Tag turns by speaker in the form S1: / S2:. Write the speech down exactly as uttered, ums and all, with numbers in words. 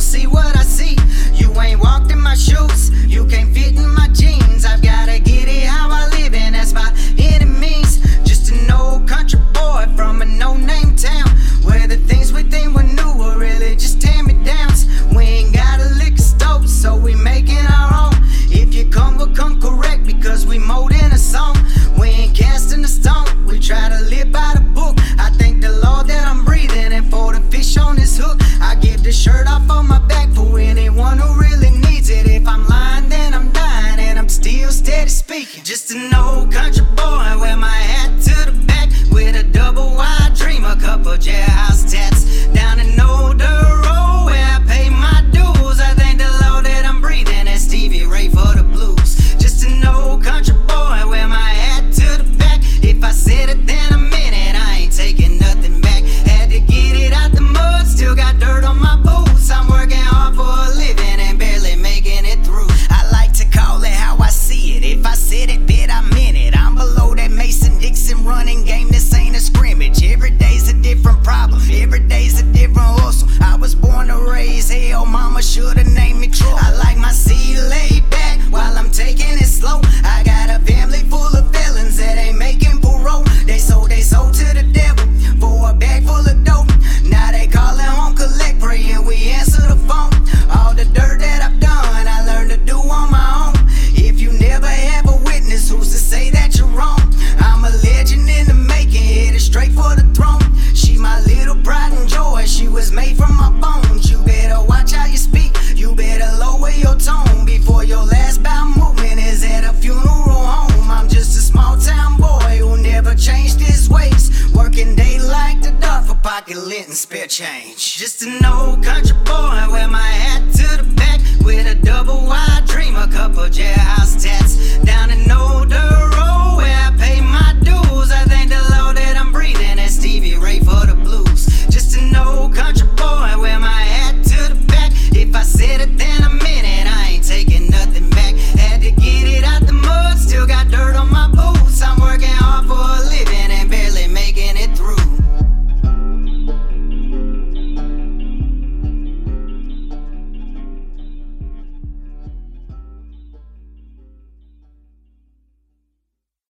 S1: see what I see. You ain't walked in my shoes, you can't fit in my jeans. I've gotta get it how I live, and that's by any means. Just an old country boy from a no-name town, where the things we think were new were really just ten